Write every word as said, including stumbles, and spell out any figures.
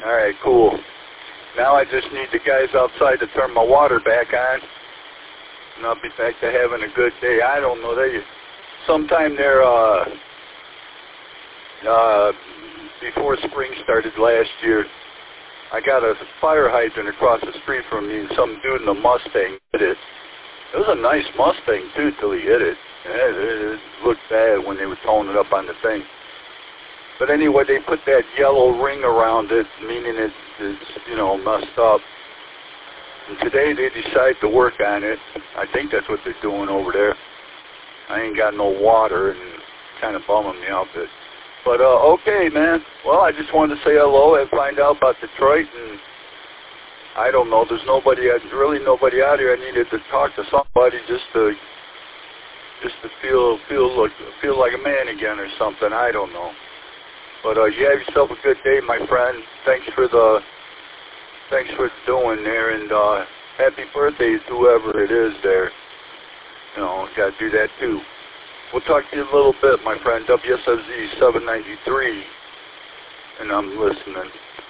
All right, cool. Now I just need the guys outside to turn my water back on, and I'll be back to having a good day. I don't know. They sometime there, uh, uh, before spring started last year, I got a fire hydrant across the street from me, and some dude in a Mustang hit it. It was a nice Mustang, too, till he hit it. It, it, it looked bad when they were towing it up on the thing. But anyway, they put that yellow ring around it, meaning it, it's, you know, messed up. And today they decide to work on it. I think that's what they're doing over there. I ain't got no water, and it's kind of bumming me out. But, but uh, okay, man. Well, I just wanted to say hello and find out about Detroit, and I don't know. There's nobody, there's really nobody out here. I needed to talk to somebody just to, just to feel, feel like, feel like a man again or something. I don't know. But uh, you have yourself a good day, my friend. Thanks for the, thanks for doing there, and uh, happy birthday to whoever it is there. You know, got to do that too. We'll talk to you a little bit, my friend. W S F Z seven ninety-three, and I'm listening.